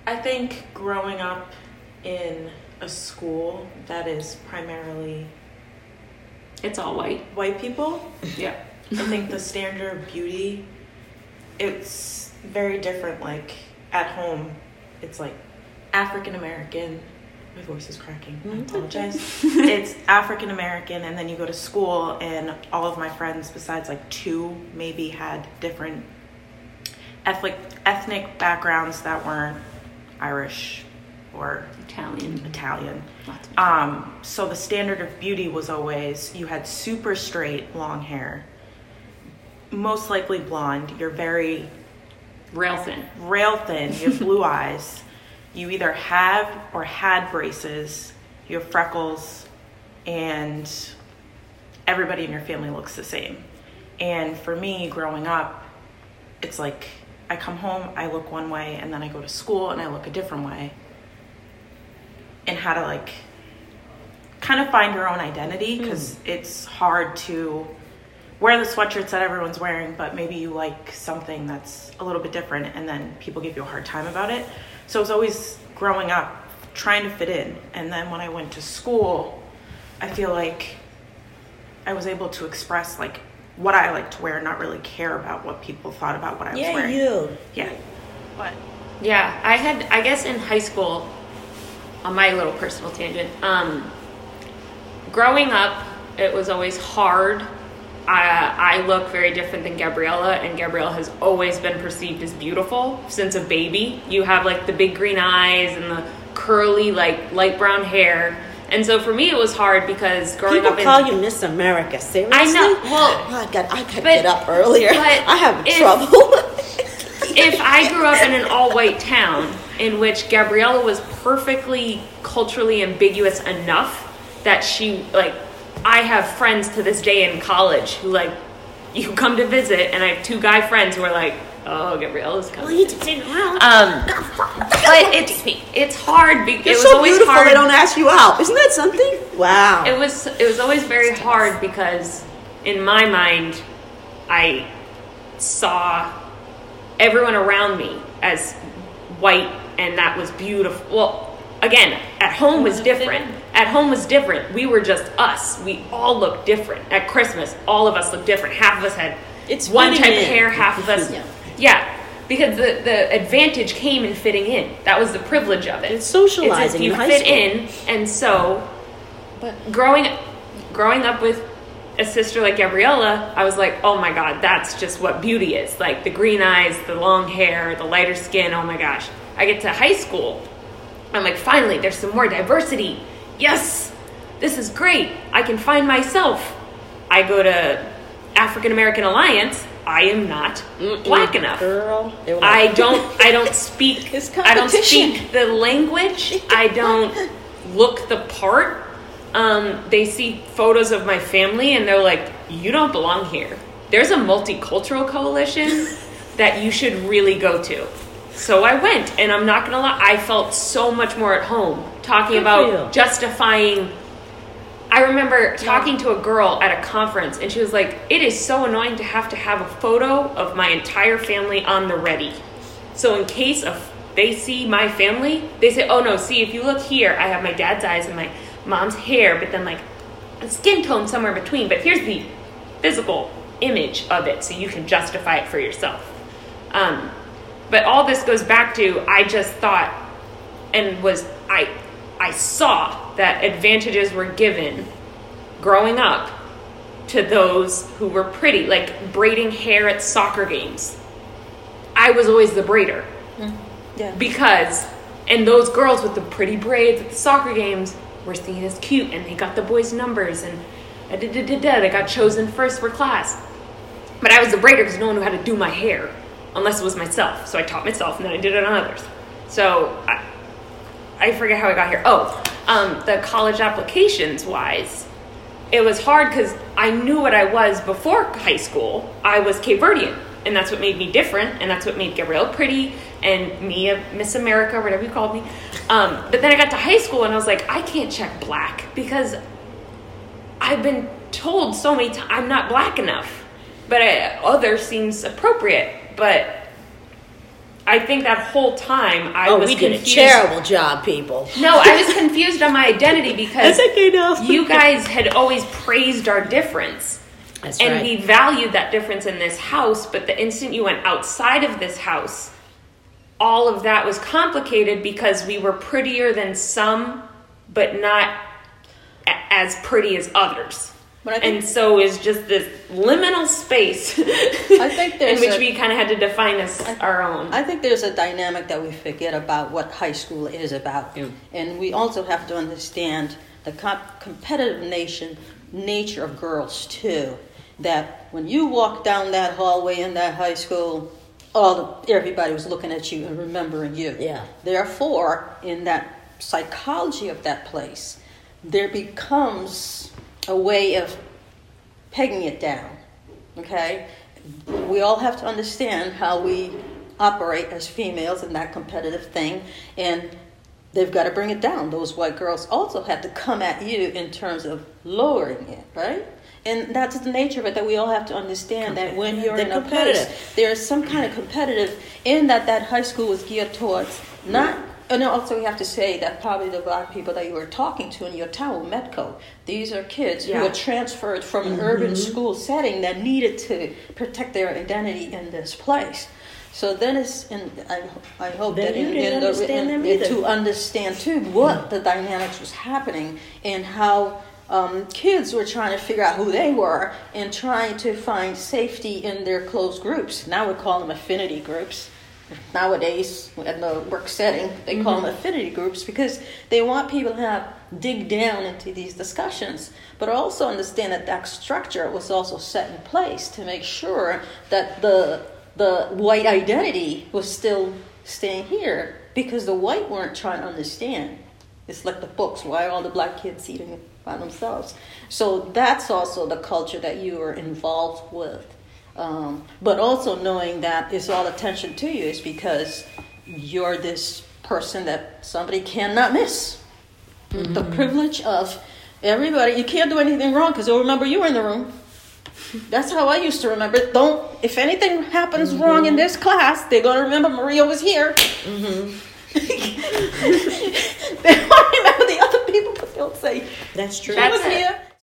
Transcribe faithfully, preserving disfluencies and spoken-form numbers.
I think growing up in a school that is primarily It's all white. white people, Yeah. I think the standard of beauty, it's very different. Like at home, it's like African American. My voice is cracking. I apologize. It's African American, and then you go to school, and all of my friends, besides like two, maybe had different ethnic ethnic backgrounds that weren't Irish or Italian. Italian. Lots of Um, so the standard of beauty was always you had super straight long hair, most likely blonde. You're very Rail thin. rail thin. You have blue eyes. You either have or had braces. You have freckles, and everybody in your family looks the same. And for me, growing up, it's like I come home, I look one way, and then I go to school and I look a different way. And how to like kind of find your own identity, because mm. it's hard to wear the sweatshirts that everyone's wearing, but maybe you like something that's a little bit different, and then people give you a hard time about it. So it was always growing up trying to fit in. And then when I went to school, I feel like I was able to express like what I like to wear, not really care about what people thought about what I yeah, was wearing. you. Yeah. What? Yeah, I had, I guess in high school, on my little personal tangent, um, growing up, it was always hard. I, I look very different than Gabriella, and Gabriella has always been perceived as beautiful since a baby. You have like the big green eyes and the curly, like light brown hair. And so for me, it was hard because growing People up in... call you Miss America. Seriously? I know. Well, oh, I got I got to but- get up earlier. but I have if- trouble. If I grew up in an all-white town in which Gabriella was perfectly culturally ambiguous enough that she, like, I have friends to this day in college who, like, you come to visit, and I have two guy friends who are like, oh, Gabriella's coming. Well, you just sit around. Um, but it's it's hard. Be- You're it was so always beautiful hard. they don't ask you out. Isn't that something? Wow. It was it was always very hard because in my mind, I saw everyone around me as white, and that was beautiful. Well, again, at home was different. At home was different. We were just us. We all looked different. At Christmas, all of us looked different. Half of us had It's one fitting type of in. hair, half of us. Yeah. Yeah, because the, the advantage came in fitting in. That was the privilege of it. It's socializing It's if you in high fit school. in, and so But growing growing up with a sister like Gabriella, I was like, oh my God, that's just what beauty is. Like the green eyes, the long hair, the lighter skin. Oh my gosh. I get to high school. I'm like, finally, there's some more diversity. Yes, this is great. I can find myself. I go to African American Alliance. I am not black enough. girl, they were I like, don't I don't speak It's I don't competition. speak the language. I don't look the part. Um, they see photos of my family and they're like, you don't belong here. There's a multicultural coalition that you should really go to. So I went, and I'm not gonna lie, I felt so much more at home talking Good about for you. justifying. I remember talking to a girl at a conference, and she was like, it is so annoying to have to have a photo of my entire family on the ready. So in case of they see my family, they say, oh no, see, if you look here, I have my dad's eyes and my mom's hair, but then like a skin tone somewhere in between. But here's the physical image of it, so you can justify it for yourself. Um, but all this goes back to, I just thought and was, I, I saw that advantages were given growing up to those who were pretty, like braiding hair at soccer games. I was always the braider. Yeah. Because, and those girls with the pretty braids at the soccer games were seen as cute, and they got the boys' numbers, and da da da da. They got chosen first for class. But I was the braider because no one knew how to do my hair, unless it was myself. So I taught myself, and then I did it on others. So I, I forget how I got here. Oh, um, the college applications wise, it was hard because I knew what I was before high school. I was Cape Verdean, and that's what made me different, and that's what made Gabrielle pretty, and me a Miss America, whatever you called me. Um, but then I got to high school, and I was like, I can't check black because I've been told so many times I'm not black enough. But I, other seems appropriate. But I think that whole time I Oh, was we did a confused. terrible job, people. No, I was confused on my identity because That's okay, no. you guys had always praised our difference. That's and right. we valued that difference in this house, but the instant you went outside of this house, all of that was complicated because we were prettier than some, but not a- as pretty as others. But I think- And so it's just this liminal space I think in there's which a- we kind of had to define as our own. I think there's a dynamic that we forget about what high school is about. Yeah. And we also have to understand the comp- competitive nation, nature of girls, too. That when you walk down that hallway in that high school, all the, everybody was looking at you and remembering you. Yeah. Therefore, in that psychology of that place, there becomes a way of pegging it down. Okay? We all have to understand how we operate as females in that competitive thing, and they've got to bring it down. Those white girls also have to come at you in terms of lowering it, right? And that's the nature of it, that we all have to understand that when you're They're in a competitive. place, there's some kind of competitive in that that high school was geared towards not. And also, we have to say that probably the black people that you were talking to in your town were Metco. These are kids Yeah. who were transferred from an urban school setting that needed to protect their identity in this place. So then it's, and I, I hope Then that you in, didn't in the, understand in- them in- either. to understand too what the dynamics was happening and how um, kids were trying to figure out who they were and trying to find safety in their closed groups. Now we call them affinity groups. Nowadays, in the work setting, they call them affinity groups because they want people to have dig down into these discussions, but also understand that that structure was also set in place to make sure that the the white identity was still staying here because the white weren't trying to understand. It's like the books, why are all the black kids eating by themselves? So that's also the culture that you were involved with. Um, but also knowing that it's all attention to you is because you're this person that somebody cannot miss. Mm-hmm. The privilege of everybody. You can't do anything wrong because they'll remember you were in the room. That's how I used to remember it. Don't, if anything happens mm-hmm. wrong in this class, they're going to remember Maria was here. Mm-hmm. They won't remember the other people, but they'll say, That's true. she That's was it. here.